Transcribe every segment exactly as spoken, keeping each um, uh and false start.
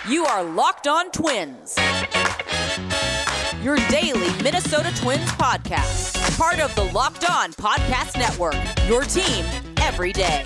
You are Locked On Twins, your daily Minnesota Twins podcast, part of the Locked On Podcast Network, your team every day.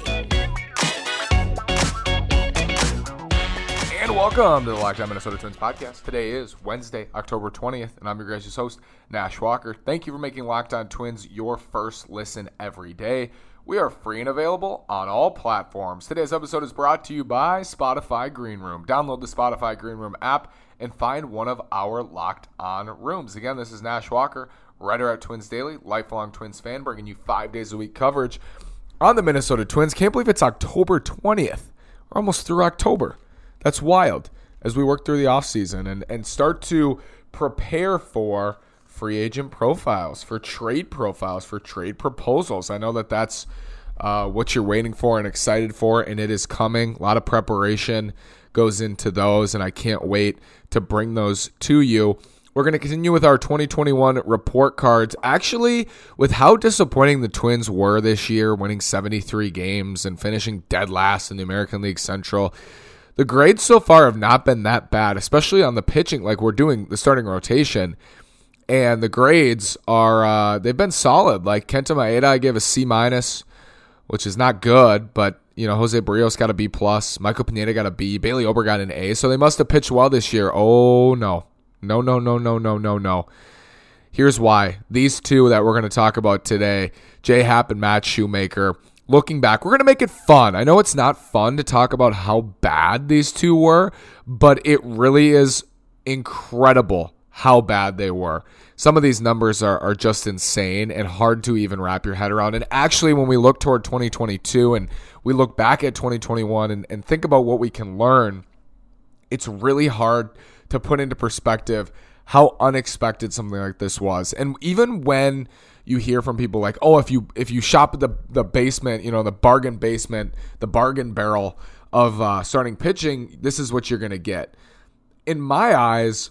And welcome to the Locked On Minnesota Twins podcast. Today is Wednesday, October twentieth, and I'm your guys' host, Nash Walker. Thank you for making Locked On Twins your first listen every day. We are free and available on all platforms. Today's episode is brought to you by Spotify Green Room. Download the Spotify Green Room app and find one of our Locked On rooms. Again, this is Nash Walker, writer at Twins Daily, lifelong Twins fan, bringing you five days a week coverage on the Minnesota Twins. Can't believe it's October twentieth. We're almost through October. That's wild as we work through the offseason and, and start to prepare for free agent profiles, for trade profiles, for trade proposals. I know that that's uh, what you're waiting for and excited for, and it is coming. A lot of preparation goes into those, and I can't wait to bring those to you. We're going to continue with our twenty twenty-one report cards. Actually, with how disappointing the Twins were this year, winning seventy-three games and finishing dead last in the American League Central, the grades so far have not been that bad, especially on the pitching, like we're doing the starting rotation. And the grades are, uh, they've been solid. Like Kenta Maeda, I gave a C minus, which is not good, but, you know, Jose Barrios got a B plus. Michael Pineda got a B. Bailey Ober got an A. So they must have pitched well this year. Oh, no. No, no, no, no, no, no, no. Here's why. These two that we're going to talk about today, J Happ and Matt Shoemaker, looking back, we're going to make it fun. I know it's not fun to talk about how bad these two were, but it really is incredible how bad they were. Some of these numbers are, are just insane and hard to even wrap your head around. And actually, when we look toward twenty twenty-two and we look back at twenty twenty-one and, and think about what we can learn, it's really hard to put into perspective how unexpected something like this was. And even when you hear from people like, oh, if you if you shop at the, the basement, you know, the bargain basement, the bargain barrel of uh, starting pitching, this is what you're going to get. In my eyes,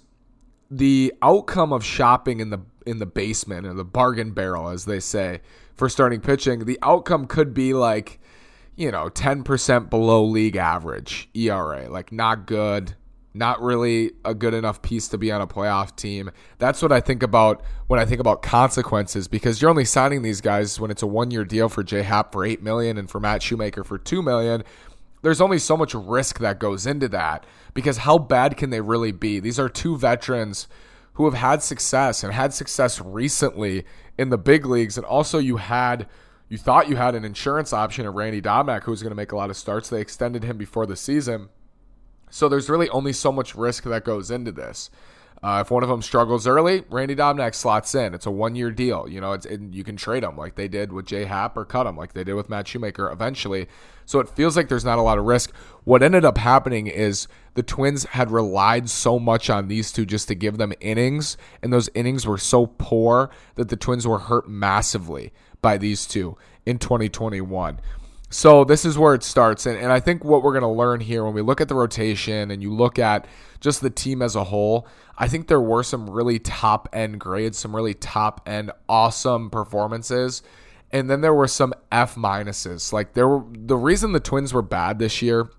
the outcome of shopping in the in the basement, or the bargain barrel, as they say, for starting pitching, the outcome could be like, you know, ten percent below league average E R A, like not good. Not really a good enough piece to be on a playoff team. That's what I think about when I think about consequences, because you're only signing these guys when it's a one-year deal for J Happ for eight million dollars and for Matt Shoemaker for two million dollars. There's only so much risk that goes into that, because how bad can they really be? These are two veterans who have had success and had success recently in the big leagues, and also you had you thought you had an insurance option at Randy Dobnak, who was going to make a lot of starts. They extended him before the season. So there's really only so much risk that goes into this. Uh, if one of them struggles early, Randy Dobnak slots in. It's a one-year deal. You know, it's and you can trade him like they did with J Happ, or cut him like they did with Matt Shoemaker eventually. So it feels like there's not a lot of risk. What ended up happening is the Twins had relied so much on these two just to give them innings, and those innings were so poor that the Twins were hurt massively by these two in twenty twenty-one. So this is where it starts, and, and I think what we're going to learn here when we look at the rotation and you look at just the team as a whole, I think there were some really top-end grades, some really top-end awesome performances, and then there were some F minuses. Like there were the reason the Twins were bad this year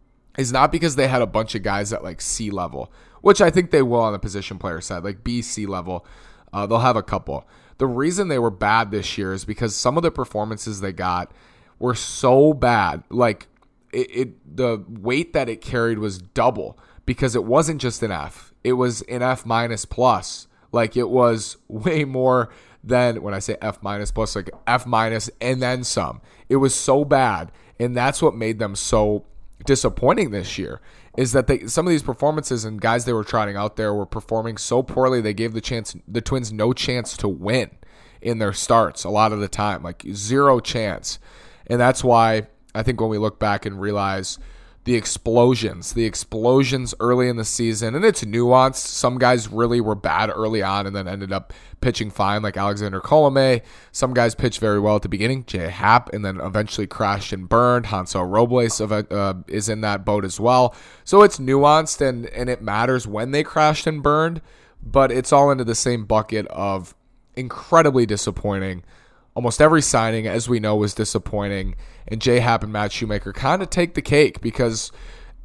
is not because they had a bunch of guys at like C level, which I think they will on the position player side, like B, C level. Uh, they'll have a couple. The reason they were bad this year is because some of the performances they got were so bad, like it, it the weight that it carried was double, because it wasn't just an F, it was an F minus plus. Like it was way more than, when I say F minus plus, like F minus and then some. It was so bad, and that's what made them so disappointing this year, is that they some of these performances and guys they were trotting out there were performing so poorly they gave the chance the Twins no chance to win in their starts a lot of the time, like zero chance. And that's why I think when we look back and realize the explosions, the explosions early in the season, and it's nuanced. Some guys really were bad early on and then ended up pitching fine, like Alexander Colomé. Some guys pitched very well at the beginning, J Happ, and then eventually crashed and burned. Hansel Robles uh, is in that boat as well. So it's nuanced, and, and it matters when they crashed and burned, but it's all into the same bucket of incredibly disappointing. Almost every signing, as we know, was disappointing, and J Happ and Matt Shoemaker kind of take the cake, because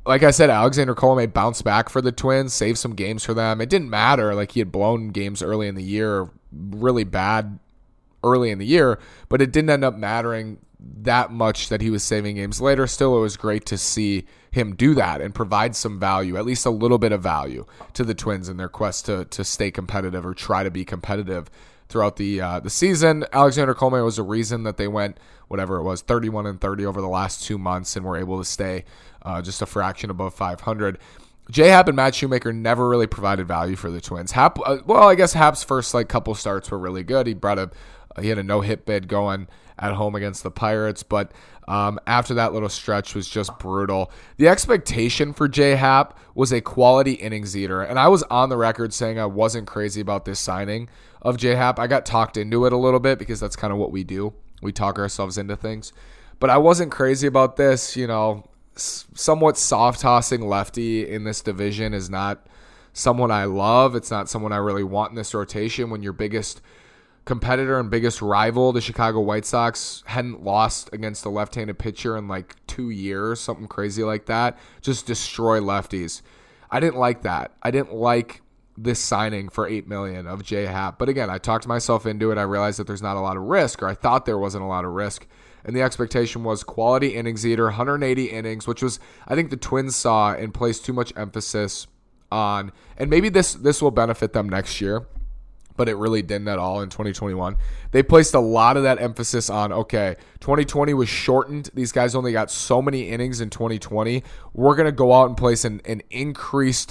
like I said, Alexander Colomé bounced back for the Twins, saved some games for them. It didn't matter. Like, he had blown games early in the year, really bad early in the year, but it didn't end up mattering that much that he was saving games later. Still, it was great to see him do that and provide some value, at least a little bit of value, to the Twins in their quest to to stay competitive or try to be competitive throughout the uh, the season. Alexander Colomé was a reason that they went, whatever it was, thirty-one and thirty over the last two months and were able to stay uh, just a fraction above five hundred. J-Happ and Matt Shoemaker never really provided value for the Twins. Happ, uh, well, I guess Happ's first like couple starts were really good. He brought a he had a no-hit bid going at home against the Pirates, but um, after that little stretch was just brutal. The expectation for J-Happ was a quality innings eater, and I was on the record saying I wasn't crazy about this signing of J-Happ. I got talked into it a little bit because that's kind of what we do. We talk ourselves into things. But I wasn't crazy about this. You know, somewhat soft-tossing lefty in this division is not someone I love. It's not someone I really want in this rotation when your biggest competitor and biggest rival, the Chicago White Sox, hadn't lost against a left-handed pitcher in like two years, something crazy like that. Just destroy lefties. I didn't like that. I didn't like this signing for eight million dollars of J-Happ. But again, I talked myself into it. I realized that there's not a lot of risk, or I thought there wasn't a lot of risk. And the expectation was quality innings eater, one hundred eighty innings, which was, I think the Twins saw and placed too much emphasis on. And maybe this this will benefit them next year, but it really didn't at all in twenty twenty-one. They placed a lot of that emphasis on, okay, twenty twenty was shortened. These guys only got so many innings in twenty twenty. We're going to go out and place an, an increased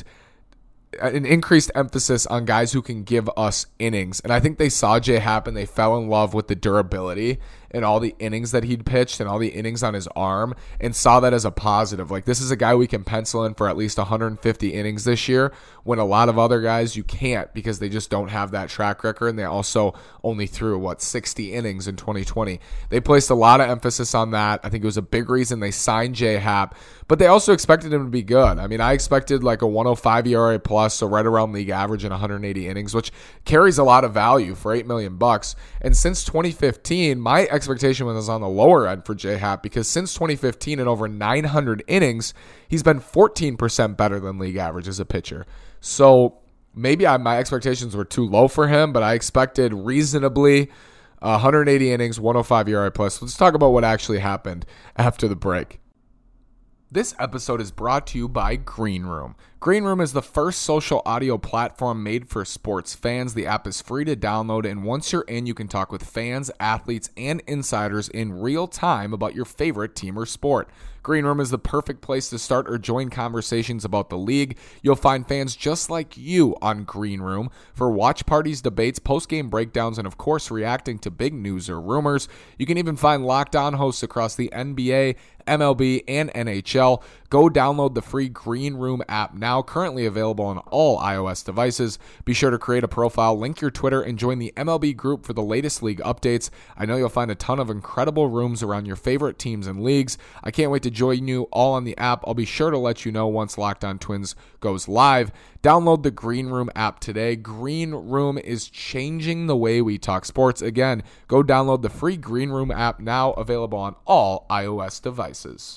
an increased emphasis on guys who can give us innings. And I think they saw J-Happ and they fell in love with the durability and all the innings that he'd pitched and all the innings on his arm and saw that as a positive. Like, this is a guy we can pencil in for at least one hundred fifty innings this year, when a lot of other guys you can't because they just don't have that track record, and they also only threw, what, sixty innings in twenty twenty. They placed a lot of emphasis on that. I think it was a big reason they signed J-Happ, but they also expected him to be good. I mean, I expected like a one oh five E R A plus, so right around league average in one hundred eighty innings, which carries a lot of value for eight million bucks. And since twenty fifteen, my expectation was on the lower end for J-Happ, because since twenty fifteen in over nine hundred innings, he's been fourteen percent better than league average as a pitcher. So maybe I, my expectations were too low for him, but I expected reasonably uh, one hundred eighty innings, one oh five E R A plus. Let's talk about what actually happened after the break. This episode is brought to you by Green Room. Green Room is the first social audio platform made for sports fans. The app is free to download, and once you're in, you can talk with fans, athletes, and insiders in real time about your favorite team or sport. Green Room is the perfect place to start or join conversations about the league. You'll find fans just like you on Green Room for watch parties, debates, post-game breakdowns, and of course, reacting to big news or rumors. You can even find Locked On hosts across the N B A, M L B, and N H L. Go download the free Green Room app now, currently available on all iOS devices. Be sure to create a profile, link your Twitter, and join the M L B group for the latest league updates. I know you'll find a ton of incredible rooms around your favorite teams and leagues. I can't wait to join you all on the app. I'll be sure to let you know once Locked On Twins goes live. Download the Green Room app today. Green Room is changing the way we talk sports. Again, go download the free Green Room app now, available on all iOS devices.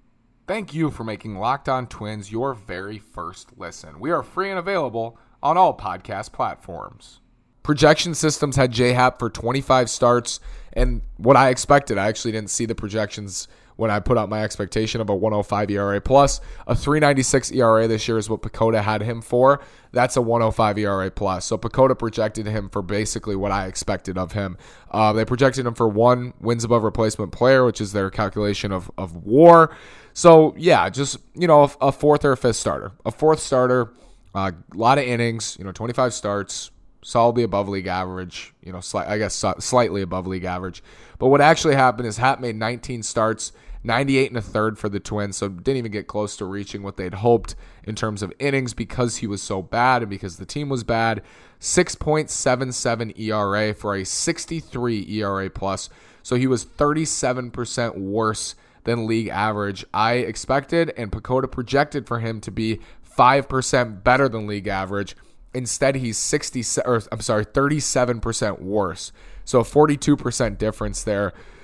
Thank you for making Locked On Twins your very first listen. We are free and available on all podcast platforms. Projection Systems had J-Happ for twenty-five starts, and what I expected, I actually didn't see the projections when I put out my expectation of a one oh five E R A plus. A three ninety-six E R A this year is what PECOTA had him for. That's a one oh five E R A plus. So PECOTA projected him for basically what I expected of him. Uh, they projected him for one wins above replacement player, which is their calculation of, of WAR. So yeah, just, you know, a, a fourth or a fifth starter. A fourth starter, a uh, lot of innings, you know, twenty-five starts, solidly above league average, you know, sli- I guess slightly above league average. But what actually happened is Happ made nineteen starts, ninety-eight and a third for the Twins, so didn't even get close to reaching what they'd hoped in terms of innings because he was so bad and because the team was bad. six point seven seven E R A for a sixty-three E R A plus, so he was thirty-seven percent worse than league average. I expected and PECOTA projected for him to be five percent better than league average. Instead, he's sixty or I'm sorry, thirty-seven percent worse. So a forty-two percent difference there.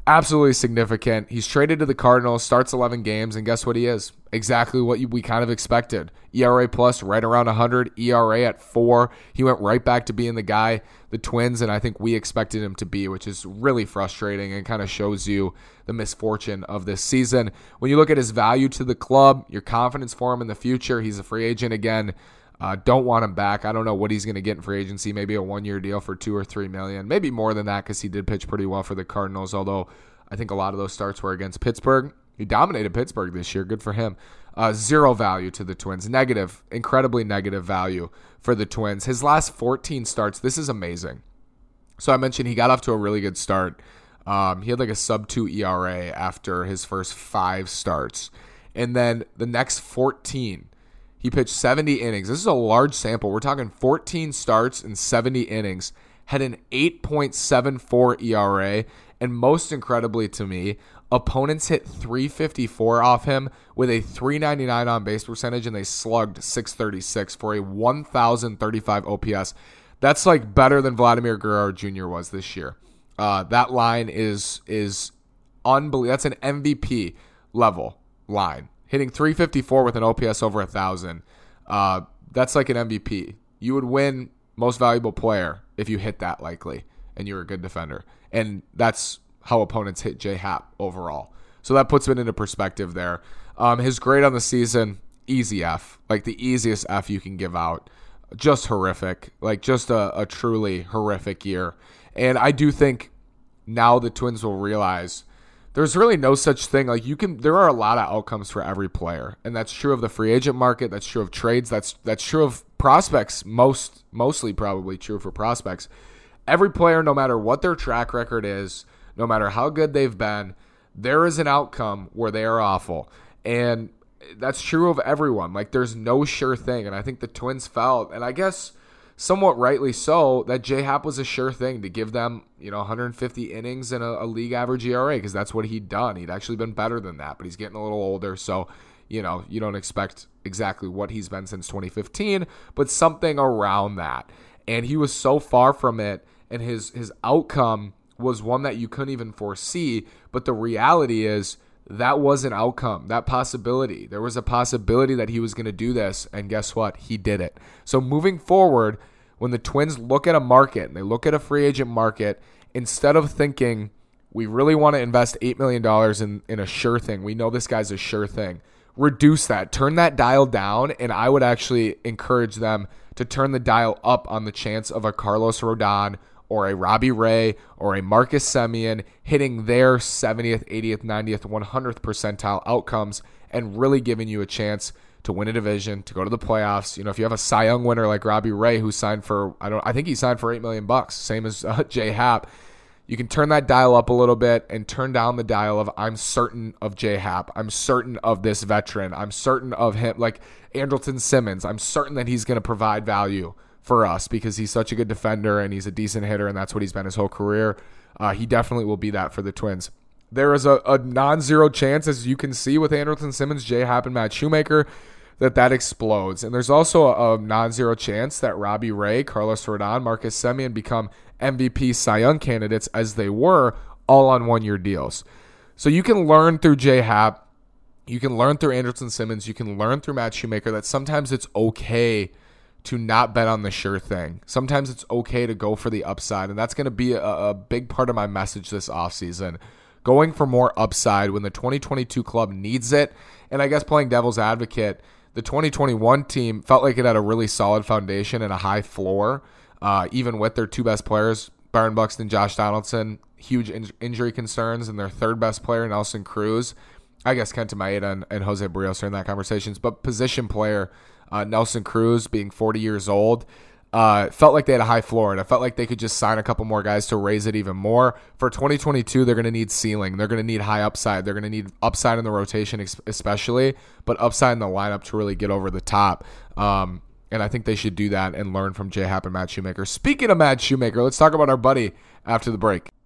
absolutely significant. He's traded to the Cardinals, starts eleven games, and guess what he is? Exactly what we kind of expected. E R A plus right around one hundred, E R A at four. He went right back to being the guy the Twins and I think we expected him to be, which is really frustrating and kind of shows you the misfortune of this season. When you look at his value to the club, your confidence for him in the future, he's a free agent again. Uh, don't want him back. I don't know what he's going to get in free agency. Maybe a one-year deal for two or three million, maybe more than that because he did pitch pretty well for the Cardinals. Although I think a lot of those starts were against Pittsburgh. He dominated Pittsburgh this year. Good for him. Uh, zero value to the Twins. Negative, incredibly negative value for the Twins. His last fourteen starts. This is amazing. So I mentioned he got off to a really good start. Um, he had like a sub two E R A after his first five starts, and then the next fourteen. He pitched seventy innings. This is a large sample. We're talking fourteen starts and seventy innings. Had an eight point seven four E R A. And most incredibly to me, opponents hit three fifty-four off him with a three ninety-nine on base percentage, and they slugged six thirty-six for a one thousand thirty-five O P S. That's like better than Vladimir Guerrero Junior was this year. Uh, that line is is unbelievable. That's an M V P level line. Hitting three fifty-four with an O P S over one thousand. Uh, that's like an M V P. You would win most valuable player if you hit that likely and you're a good defender. And that's how opponents hit J-Happ overall. So that puts it into perspective there. Um, his grade on the season, easy F. Like the easiest F you can give out. Just horrific. Like just a, a truly horrific year. And I do think now the Twins will realize there's really no such thing. Like you can, there are a lot of outcomes for every player, and that's true of the free agent market. That's true of trades. That's that's true of prospects. Most, mostly probably true for prospects. Every player, no matter what their track record is, no matter how good they've been, there is an outcome where they are awful, and that's true of everyone. Like there's no sure thing, and I think the Twins felt, and I guess somewhat rightly so, that J-Happ was a sure thing to give them, you know, one hundred fifty innings and a, a league average E R A because that's what he'd done. He'd actually been better than that, but he's getting a little older, so, you know, you don't expect exactly what he's been since twenty fifteen, but something around that. And he was so far from it, and his his outcome was one that you couldn't even foresee, but the reality is that was an outcome, that possibility. There was a possibility that he was going to do this, and guess what? He did it. So moving forward, when the Twins look at a market, and they look at a free agent market, instead of thinking, we really want to invest eight million dollars in, in a sure thing, we know this guy's a sure thing, reduce that, turn that dial down, and I would actually encourage them to turn the dial up on the chance of a Carlos Rodon or a Robbie Ray or a Marcus Semien hitting their seventieth, eightieth, ninetieth, one hundredth percentile outcomes and really giving you a chance to win a division, to go to the playoffs. You know, if you have a Cy Young winner like Robbie Ray who signed for, I don't, I think he signed for eight million bucks, same as uh, J-Happ. You can turn that dial up a little bit and turn down the dial of I'm certain of J-Happ. I'm certain of this veteran. I'm certain of him, like Andrelton Simmons. I'm certain that he's going to provide value for us because he's such a good defender and he's a decent hitter, and that's what he's been his whole career. Uh, he definitely will be that for the Twins. There is a, a non-zero chance, as you can see with Andrelton Simmons, J-Happ, and Matt Shoemaker, that that explodes. And there's also a, a non-zero chance that Robbie Ray, Carlos Rodon, Marcus Semien become M V P Cy Young candidates as they were, all on one-year deals. So you can learn through J-Happ, you can learn through Andrelton Simmons, you can learn through Matt Shoemaker that sometimes it's okay to not bet on the sure thing. Sometimes it's okay to go for the upside, and that's going to be a, a big part of my message this offseason. Going for more upside when the twenty twenty-two club needs it, and I guess playing devil's advocate, the twenty twenty-one team felt like it had a really solid foundation and a high floor, uh, even with their two best players, Byron Buxton, Josh Donaldson, huge in- injury concerns, and their third best player, Nelson Cruz. I guess Kenta Maeda and, and Jose Barrios are in that conversations, but position player Uh, Nelson Cruz being forty years old, uh, felt like they had a high floor, and I felt like they could just sign a couple more guys to raise it even more. For twenty twenty-two, they're going to need ceiling. They're going to need high upside. They're going to need upside in the rotation especially, but upside in the lineup to really get over the top. Um, and I think they should do that and learn from J-Happ and Matt Shoemaker. Speaking of Matt Shoemaker, let's talk about our buddy after the break.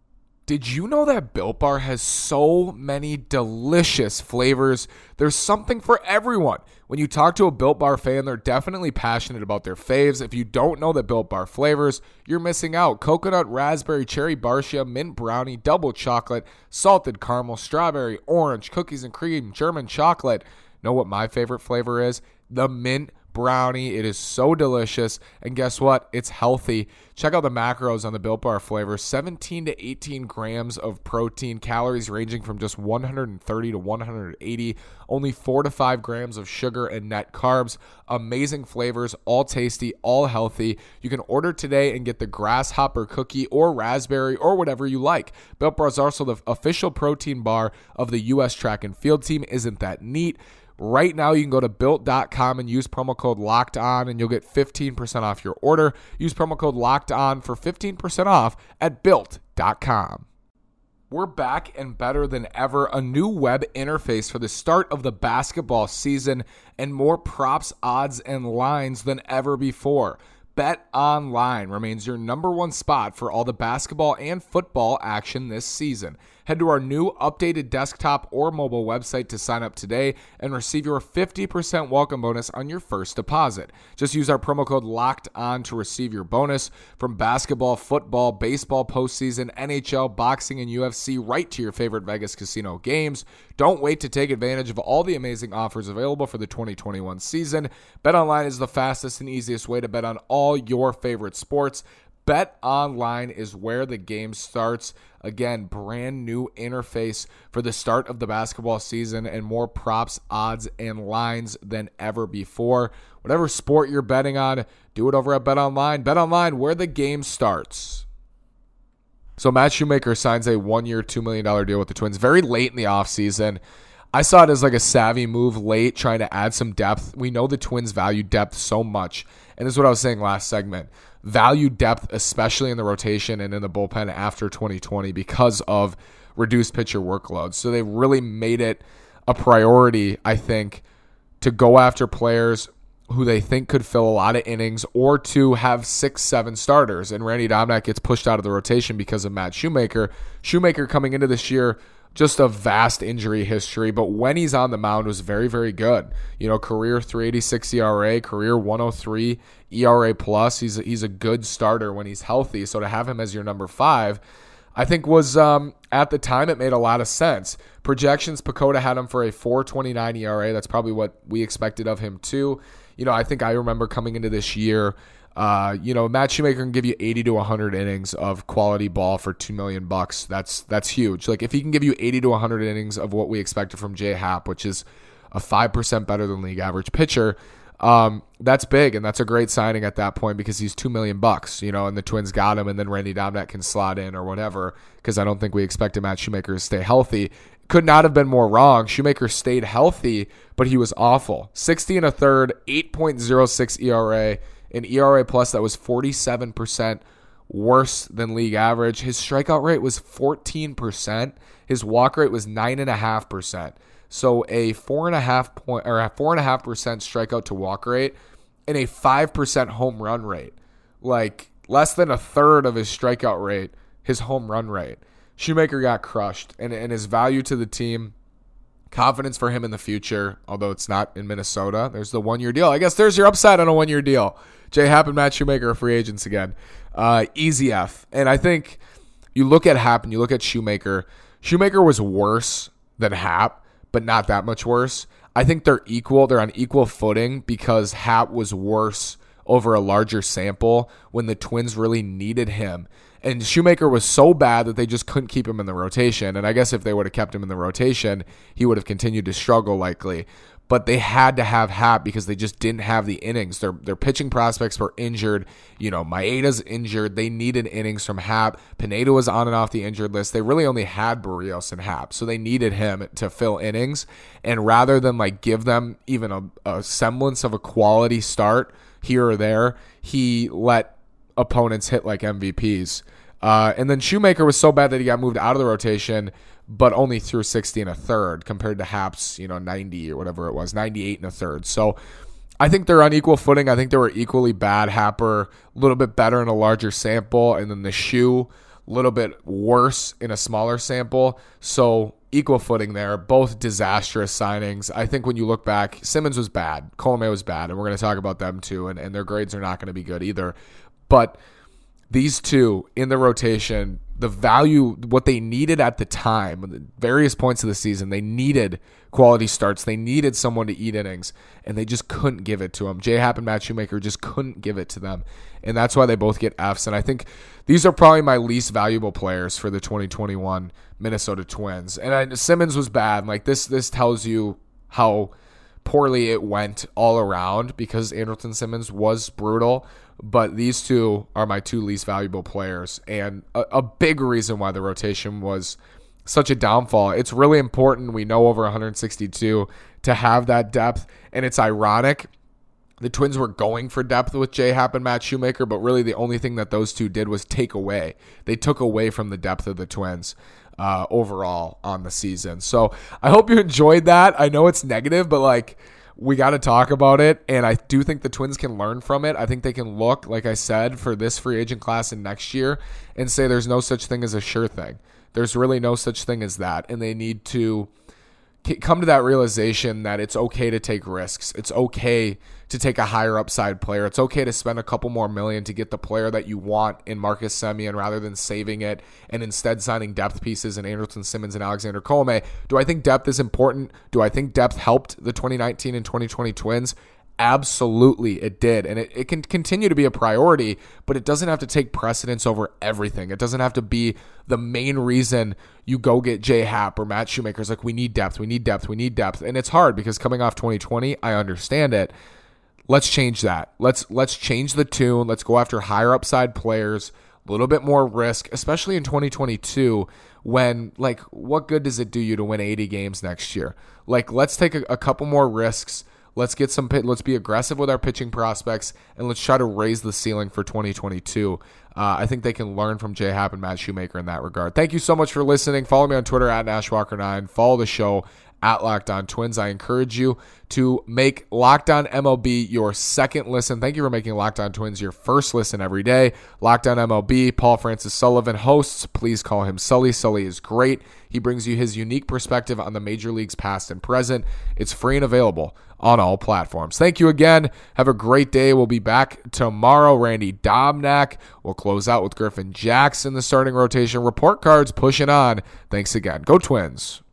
Did you know that Built Bar has so many delicious flavors? There's something for everyone. When you talk to a Built Bar fan, they're definitely passionate about their faves. If you don't know the Built Bar flavors, you're missing out. Coconut, raspberry, cherry barcia, mint brownie, double chocolate, salted caramel, strawberry, orange, cookies and cream, German chocolate. Know what my favorite flavor is? The mint brownie. It is so delicious, and guess what? It's healthy. Check out the macros on the Built Bar flavor. seventeen to eighteen grams of protein, calories ranging from just one hundred thirty to one hundred eighty, only four to five grams of sugar and net carbs. Amazing flavors, all tasty, all healthy. You can order today and get the grasshopper cookie or raspberry or whatever you like. Built Bar is also the official protein bar of the U S track and field team. Isn't that neat? Right now, you can go to built dot com and use promo code LOCKEDON, and you'll get fifteen percent off your order. Use promo code LOCKEDON for fifteen percent off at built dot com. We're back and better than ever. A new web interface for the start of the basketball season and more props, odds, and lines than ever before. BetOnline remains your number one spot for all the basketball and football action this season. Head to our new updated desktop or mobile website to sign up today and receive your fifty percent welcome bonus on your first deposit. Just use our promo code LOCKEDON to receive your bonus. From basketball, football, baseball postseason, N H L, boxing, and U F C, right to your favorite Vegas casino games. Don't wait to take advantage of all the amazing offers available for the twenty twenty-one season. BetOnline is the fastest and easiest way to bet on all your favorite sports. BetOnline is where the game starts. Again, brand new interface for the start of the basketball season and more props, odds, and lines than ever before. Whatever sport you're betting on, do it over at BetOnline. BetOnline, where the game starts. So Matt Shoemaker signs a one-year, two million dollars deal with the Twins very late in the offseason. I saw it as like a savvy move late, trying to add some depth. We know the Twins value depth so much. And this is what I was saying last segment. Value depth, especially in the rotation and in the bullpen after twenty twenty because of reduced pitcher workloads. So they really made it a priority, I think, to go after players who they think could fill a lot of innings or to have six, seven starters. And Randy Domnak gets pushed out of the rotation because of Matt Shoemaker. Shoemaker coming into this year, just a vast injury history, but when he's on the mound was very, very good. You know, career three eighty-six E R A, career one oh three E R A plus. He's a, he's a good starter when he's healthy. So to have him as your number five, I think was, um, at the time, it made a lot of sense. Projections, Pacoda had him for a four twenty-nine E R A. That's probably what we expected of him too. You know, I think I remember coming into this year, Uh, you know, Matt Shoemaker can give you eighty to one hundred innings of quality ball for two million bucks. That's that's huge. Like if he can give you eighty to one hundred innings of what we expected from J Happ, which is a five percent better than league average pitcher, um, that's big, and that's a great signing at that point because he's two million bucks, you know, and the Twins got him, and then Randy Domnak can slot in or whatever because I don't think we expected Matt Shoemaker to stay healthy. Could not have been more wrong. Shoemaker stayed healthy, but he was awful. sixty and a third, eight point oh six E R A. An E R A plus that was forty-seven percent worse than league average. His strikeout rate was fourteen percent. His walk rate was nine point five percent. So a four point five point or a four point five percent strikeout to walk rate and a five percent home run rate. Like less than a third of his strikeout rate, his home run rate. Shoemaker got crushed, and, and his value to the team, confidence for him in the future, although it's not in Minnesota. There's the one-year deal. I guess there's your upside on a one-year deal. J Happ and Matt Shoemaker are free agents again. Uh, easy F. And I think you look at Happ and you look at Shoemaker. Shoemaker was worse than Happ, but not that much worse. I think they're equal. They're on equal footing because Happ was worse over a larger sample when the Twins really needed him. And Shoemaker was so bad that they just couldn't keep him in the rotation. And I guess if they would have kept him in the rotation, he would have continued to struggle likely. But they had to have Happ because they just didn't have the innings. Their their pitching prospects were injured. You know, Maeda's injured. They needed innings from Happ. Pineda was on and off the injured list. They really only had Barrios and Happ, so they needed him to fill innings. And rather than like give them even a, a semblance of a quality start here or there, he let opponents hit like M V Ps. Uh, and then Shoemaker was so bad that he got moved out of the rotation, but only threw sixty and a third compared to Happ's, you know, ninety or whatever it was, ninety-eight and a third. So I think they're on equal footing. I think they were equally bad. Happer a little bit better in a larger sample, and then the Shoe a little bit worse in a smaller sample. So equal footing there, both disastrous signings. I think when you look back, Simmons was bad, Colomé was bad, and we're going to talk about them too, and, and their grades are not going to be good either. But these two in the rotation, the value, what they needed at the time, various points of the season, they needed quality starts. They needed someone to eat innings, and they just couldn't give it to them. J-Happ and Matt Shoemaker just couldn't give it to them, and that's why they both get Fs. And I think these are probably my least valuable players for the twenty twenty-one Minnesota Twins. And I, Simmons was bad. Like this, this tells you how poorly it went all around because Andrelton Simmons was brutal. But these two are my two least valuable players, and a, a big reason why the rotation was such a downfall. It's really important, we know over one hundred sixty-two, to have that depth, and it's ironic. The Twins were going for depth with J-Happ and Matt Shoemaker, but really the only thing that those two did was take away. They took away from the depth of the Twins uh, overall on the season. So I hope you enjoyed that. I know it's negative, but like, we got to talk about it, and I do think the Twins can learn from it. I think they can look, like I said, for this free agent class and next year and say there's no such thing as a sure thing. There's really no such thing as that, and they need to come to that realization that it's okay to take risks. It's okay to take a higher upside player. It's okay to spend a couple more million to get the player that you want in Marcus Semien rather than saving it and instead signing depth pieces in Andrelton Simmons and Alexander Colomé. Do I think depth is important? Do I think depth helped the twenty nineteen and twenty twenty Twins? Absolutely, it did. And it, it can continue to be a priority, but it doesn't have to take precedence over everything. It doesn't have to be the main reason you go get J-Happ or Matt Shoemaker. It's like, we need depth, we need depth, we need depth. And it's hard because coming off twenty twenty, I understand it. Let's change that. Let's let's change the tune. Let's go after higher upside players, a little bit more risk, especially in twenty twenty-two when, like, what good does it do you to win eighty games next year? Like, let's take a, a couple more risks. Let's get some pit. Let's be aggressive with our pitching prospects, and let's try to raise the ceiling for twenty twenty-two. Uh, I think they can learn from J-Happ and Matt Shoemaker in that regard. Thank you so much for listening. Follow me on Twitter at Nash Walker nine. Follow the show at Locked On Twins. I encourage you to make Locked On M L B your second listen. Thank you for making Locked On Twins your first listen every day. Locked On M L B, Paul Francis Sullivan hosts. Please call him Sully. Sully is great. He brings you his unique perspective on the major leagues past and present. It's free and available on all platforms. Thank you again. Have a great day. We'll be back tomorrow. Randy Domnak will close out with Griffin Jackson, the starting rotation. Report cards pushing on. Thanks again. Go Twins.